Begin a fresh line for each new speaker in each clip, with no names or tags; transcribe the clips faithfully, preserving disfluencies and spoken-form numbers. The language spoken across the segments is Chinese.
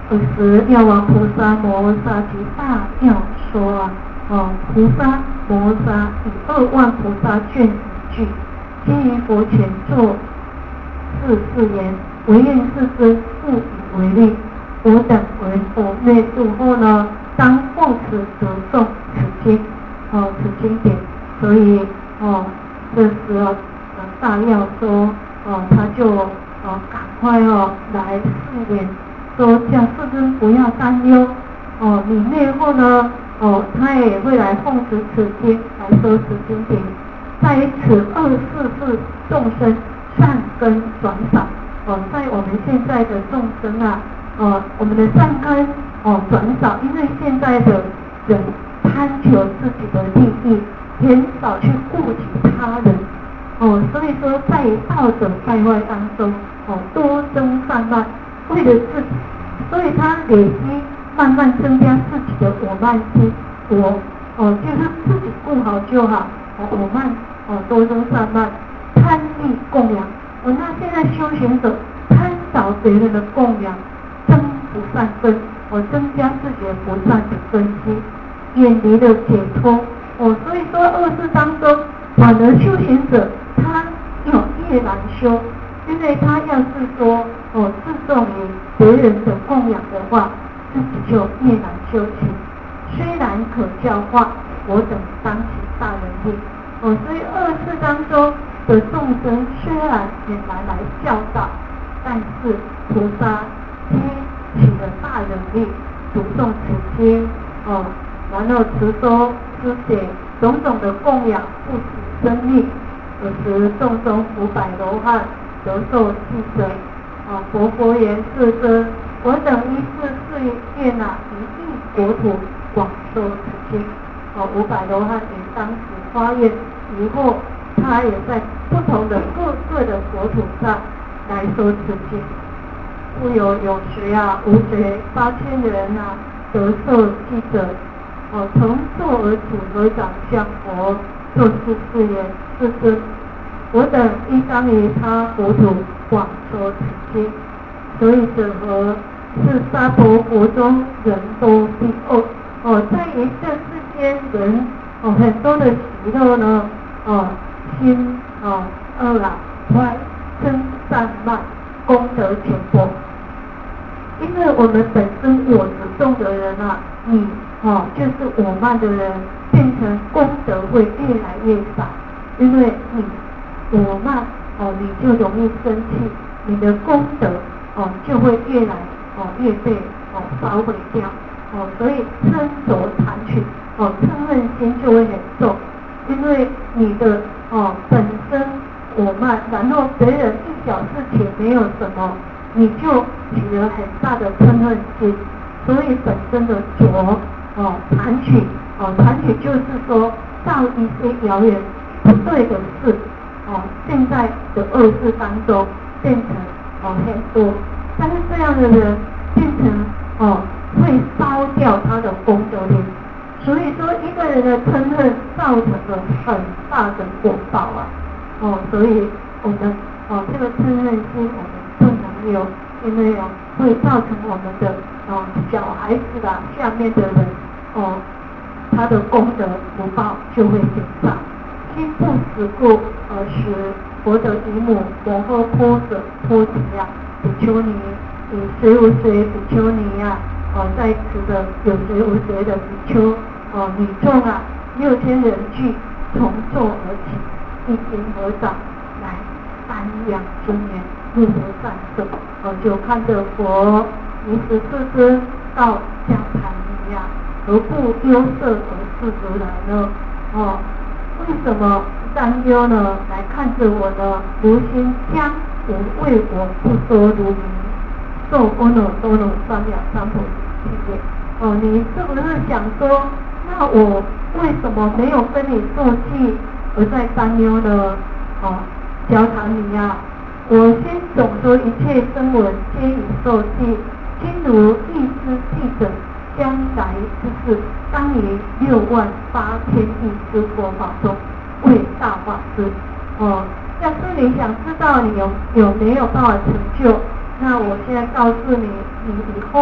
尔时药王菩萨摩诃萨及大妙说啊，哦，菩萨摩诃萨以二万菩萨卷一句，皆于佛前作是誓言：唯愿世尊复以为例，我等为佛灭度后呢，当复此得诵此经，哦，此经典。所以哦，这时候呃大药说哦，他就哦赶快哦来誓言。说叫世尊不要担忧，哦，你灭后呢，哦，他也会来奉持此经，来说此经典，在此二世是众生善根转少，哦，在我们现在的众生啊，哦，我们的善根哦转少，因为现在的人贪求自己的利益，很少去顾及他人，哦，所以说在道者败坏当中，哦，多增善慢。为了自己，所以他累积慢慢增加自己的我慢心，我哦就是自己顾好就好，哦我慢哦多增善慢，贪利供养，哦那现在修行者贪少别人的供养，增不善根，哦增加自己的不善的根基，远离了解脱，哦所以说二世当中，反而修行者他有越难修。因为他要是说哦自重于别人的供养的话，自己就越难修行。虽然可教化，我等当起大人力。哦，所以二世当中的众生虽然很难来教导，但是菩萨皆起了大人力，读诵此经，哦，然后持收施写种种的供养，不死生命，尔时众中五百罗汉。得受记者，啊，佛佛言：世尊，我等依是誓愿啊，一地国土广受此经。哦，五百罗汉也当时发愿，以后他也在不同的各个的国土上来说此经。复有有谁啊，无谁八千人啊，得受记者。哦，从座而处合掌向佛作是誓言：世尊。我等依当于他国土广说此经，所以者何？是娑婆国中人多必恶。哦，在于这世间人哦很多的喜乐呢，哦心哦恶啊坏，嗔散慢，功德浅薄。因为我们本身我执重的人啊，你哦就是我慢的人，变成功德会越来越少，因为你。我慢哦，你就容易生气，你的功德哦就会越来哦越被哦烧毁掉哦，所以嗔着贪取哦嗔恨心就会很重，因为你的哦本身我慢，然后别人一小事情没有什么，你就起了很大的嗔恨心，所以本身的着哦贪取哦贪取就是说造一些谣言不对的事。哦，现在的恶事当中变成哦很多，但是这样的人变成哦会烧掉他的功德力，所以说一个人的嗔恨造成了很大的果报啊，哦，所以我们哦这个嗔恨心我们不能有，因为哦会造成我们的哦小孩子啦下面的人哦他的功德福报就会减少。心不死故，而使佛的姨母摩诃婆舍婆提呀，比丘尼，以谁无谁比丘尼呀，哦，在此的有谁无谁的比丘，哦，女众啊，六千人俱从座而起，一心合掌来瞻仰尊严，入佛善舍，哦，就看着佛，如实世尊到迦檀尼呀，何不忧色而示如来呢？哦。为什么担忧呢？来看着我呢？如心将无为我不说如名，受阿耨多罗三藐三菩提也。哦，你是不是想说，那我为什么没有跟你受记，而在担忧呢？哦，迦檀尼呀，我先总说一切声闻皆已受记，今如欲知记者。将来之事，当于六万八千亿之佛法中为大法师。哦，要是你想知道你有有没有办法成就，那我现在告诉你，你以后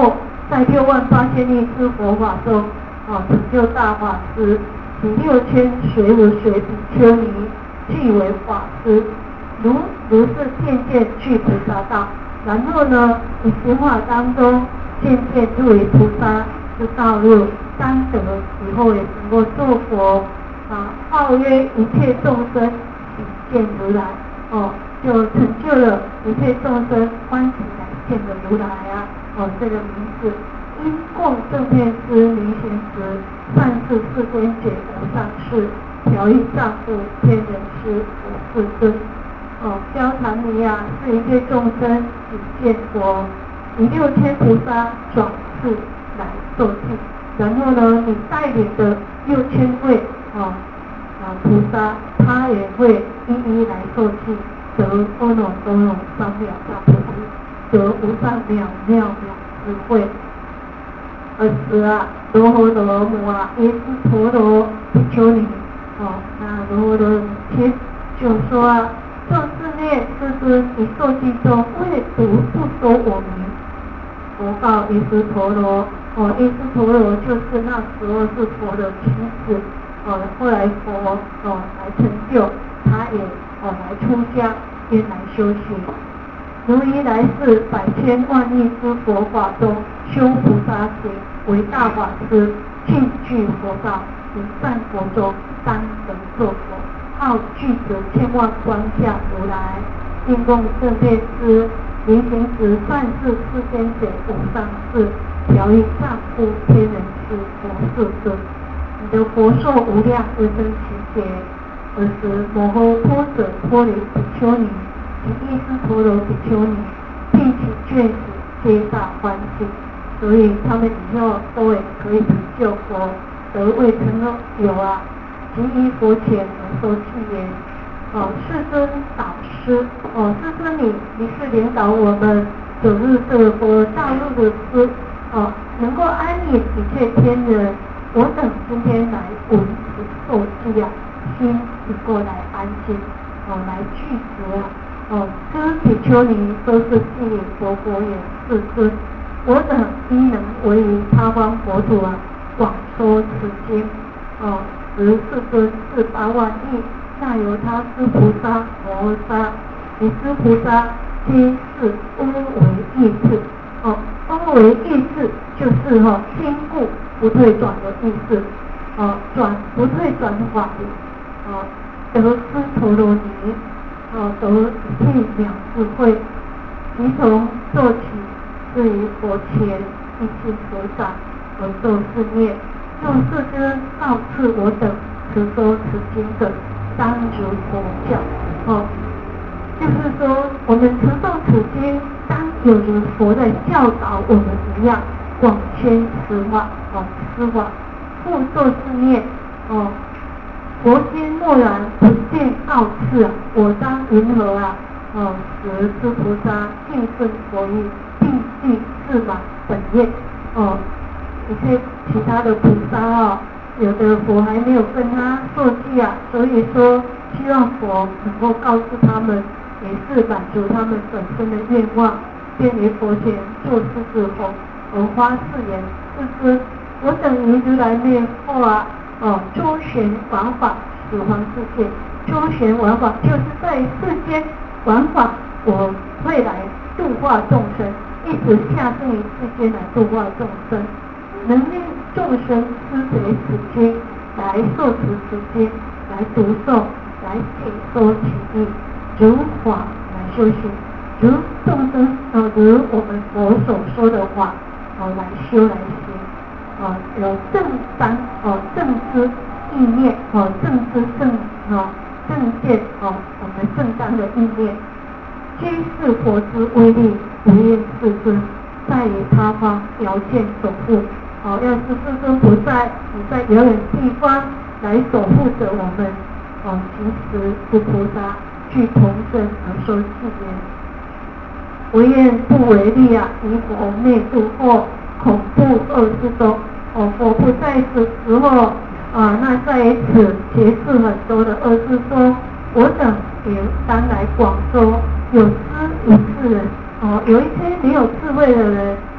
在六万八千亿支佛法中，哦，成就大法师，其六千随如随比丘尼即为法师，如如是渐渐去菩萨道。然后呢，以行法当中渐渐入为菩萨之道路，当得以后也能够做佛啊，号曰一切众生喜见如来，哦，就成就了一切众生欢喜来见的如来啊，哦，这个名字。因供正遍师离贤时，善事世间解无上士，调御丈夫天人师佛世尊。哦，交禅尼啊，是一切众生只见佛，以六千菩萨转世来受记。然后呢，你带领的六千位啊啊菩萨，他也会一一来受记，得阿耨多罗三藐三菩提，得无上妙妙妙智慧。尔时啊，罗侯罗母啊，耶斯陀罗比丘尼，哦，那罗侯罗母亲就说啊，众自念世尊，你受记中未独不说我名。佛告耶斯陀罗，哦，耶斯陀罗就是那时候是佛的妻子，哦，后来佛哦来成就，他也哦来出家，便来修行。如一来世百千万亿之佛法中，修菩萨行为大法师，尽具佛道，行善佛中，当得作佛。号具足千万观相如来，应供正遍师，临行时善事世间解无上士，调御丈夫天人师佛世尊。你的佛寿无量而生其劫。尔时摩诃波者波罗比丘尼及耶斯陀罗比丘尼并起眷属，皆大欢喜。所以他们以后都也可以成就佛，得未成有啊，即依佛前而受记言。哦，世尊导师，哦，世尊你你是领导我们走入这个佛道路的师，哦，能够安隐一切天人。我等今天来闻此受记啊，心能够来安心，哦，来具足啊。哦，诸比丘尼都是记领佛国言世尊，我等亦能为于他方国土啊，广说此经。哦，十世尊是八万亿那由他师菩萨摩诃萨，以师菩萨皆是阿惟义智。哦，阿惟义智就是哈、哦、坚固不退转的意思。哦，转不退转法理。哦，得斯陀罗尼。哦，得一切了智慧，即从做起，至于佛前一心合掌而受是念，用世尊告赐我等持说此经者，当如佛教。哦，就是说我们持诵此经，当有如佛的教导我们一样，广宣此法，哦，此法复受是念，哦。佛心默然不见告示啊，我当云何啊？哦，使诸菩萨尽顺佛意，并具自满本愿。哦，一些其他的菩萨啊，有的佛还没有跟他受记啊，所以说希望佛能够告诉他们，也是满足他们本身的愿望，便于佛前作狮子吼，而发誓言：世尊，我等于如来灭后啊。哦，周旋玩法，十方世界，周旋玩法就是在世间玩法，我会来度化众生，一直下生于世间来度化众生，能令众生思维此经，来受持此经，来读诵，来解说其意，如法来修行，如众生呃，如我们佛所说的话，哦，来修来行。哦，有正当哦正知意念哦正知正哦正见哦我们正当的意念，皆是佛之威力，无厌世尊在于他方遥见守护。哦，要是世尊不在，你在遥远地方来守护着我们。哦，其实诸菩萨具同生而受记言，唯愿不为力啊，以佛灭度或恐怖恶之中。哦，佛不在此时候啊，那在此结识很多的恶事中，我等也当来广说。有知无智人，哦，有一些没有智慧的人，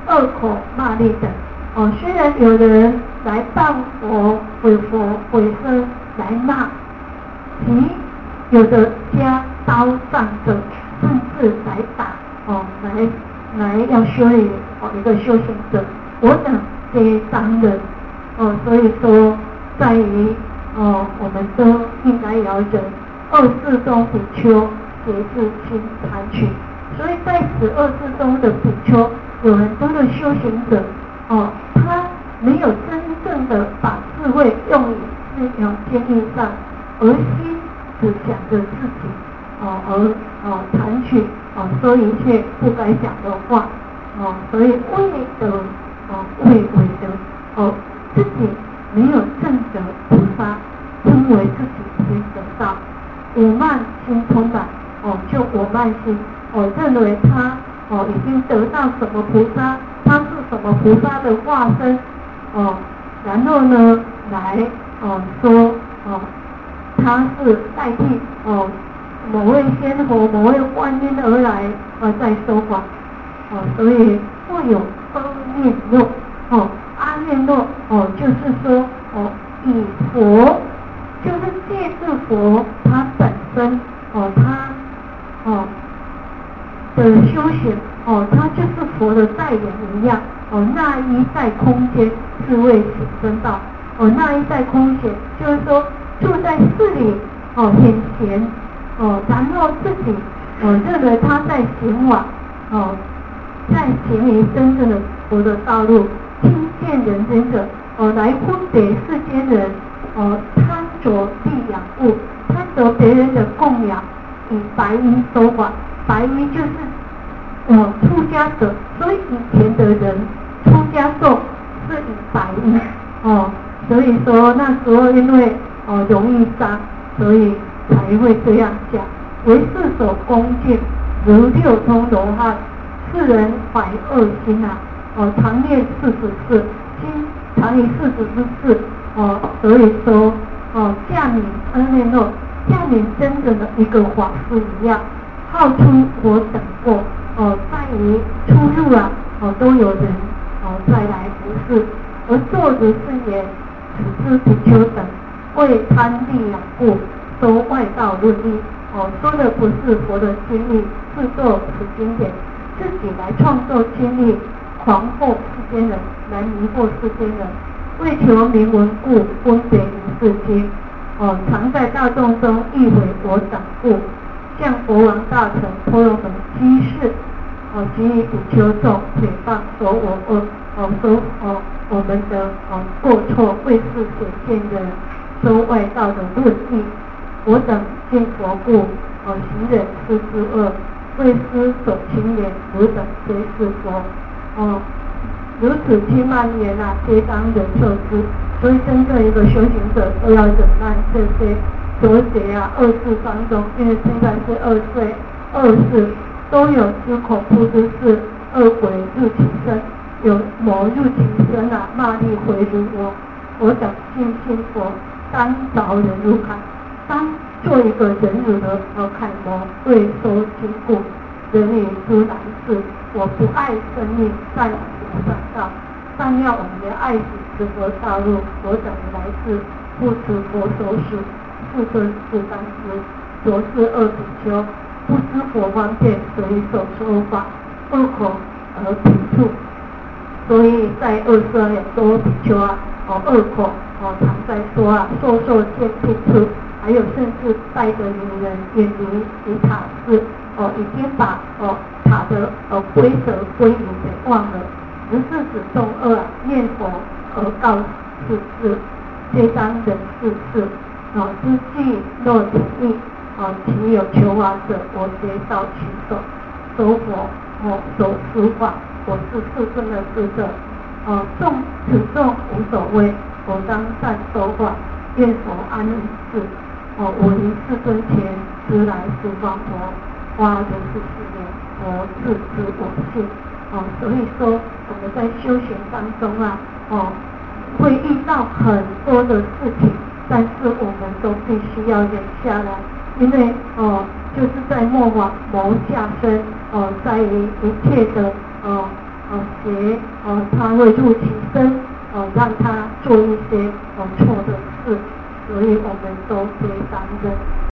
恶口骂詈等。哦，虽然有人来谤佛、毁佛、毁僧来骂，其有的家刀杖者，甚至来打哦，来来要修理哦一个修行者，我等皆当忍哦，所以说在于哦，我们都应该要忍。二世中比丘节制心贪取，所以在十二世中的比丘有很多的修行者哦，他没有真正的把智慧用于治疗监狱上，而心只想着自己哦，而哦贪取哦说一切不该讲的话哦，所以为得哦为为得哦自己没有证得菩萨，称为自己已经得到。我慢心充满哦，就我慢心哦，认为他哦已经得到什么菩萨，他是什么菩萨的化身哦，然后呢来哦说哦他是代替哦某位仙佛、某位观音而来而在说法哦，所以会有阿念若哦，阿念若哦就是说哦以佛。就是借助佛，他本身哦，他哦的修行哦，他就是佛的代言一样哦。那一在空间是为显真道哦，那一在空间就是说住在寺里哦，显贤哦，然后自己哦认为他在行往哦，在行于真正的佛的道路，听见人间者哦，来分别世间人。哦，贪着地养物，贪着别人的供养，以白衣收法。白衣就是呃出家者，所以以前的人出家众是以白衣哦，所以说那时候因为哦容易脏，所以才会这样讲。为世所恭敬，如六通罗汉，世人怀恶心啊！哦，常念四十四，心常以四十之事。哦，所以说，哦，驾明阿念若，驾明真正的一个法师一样，号出我等过，哦，在于出入啊，哦，都有人哦再来服侍，而作如是言，此之比丘等，为贪利养故，说外道论义，哦，说的不是佛的经义，是作此经典，自己来创作经义，狂惑世间人，来迷惑世间人。为求名闻故，分别于世间。哦，常在大众中意毁我等故，向国王大臣婆罗门居士，哦，给予比丘众诽谤说我恶，哦说哦我们的哦过错，为是显见的说外道的论义。我等见佛故，哦行忍施之恶，为师所亲言，汝等皆是佛。哦。如此七万年啊，皆当忍受之。所以真正一个修行者都要忍耐这些浊邪啊、恶事当中，因为现在是恶岁、恶事，都有知恐怖之事，恶鬼入其身，有魔入其身啊，骂力回如我。我等信心佛，当着忍辱坎，当做一个忍辱的呃楷模，为收其故，人与诸难事。我不爱生命，善佛善道，但要我们的爱子持佛道路。我等来自不持佛所属，世尊是当知，浊世恶比丘，不知佛方便，所以所说法恶口而贫处。所以在恶世有多比丘啊，哦恶口哦常在说啊，烁烁见贫处，还有甚至带着女人远离离塔寺。哦，已经把哦塔的呃规则归隐给忘了，只是指众恶念佛而告世事，皆当忍世事。哦，知计若体意，哦，其有求法者，我皆照其手。手佛哦手持法，我是世尊的使者。哦，众此众无所谓，我当善手法，愿佛安于世。哦，我于世尊前直来十方佛。花如是四年，佛自知我性。哦，所以说我们在修行当中啊，哦，会遇到很多的事情，但是我们都必须要忍下来，因为哦，就是在末法谋下生，哦，在于一切的哦哦邪哦他会入其身哦让他做一些哦错的事，所以我们都可以担任。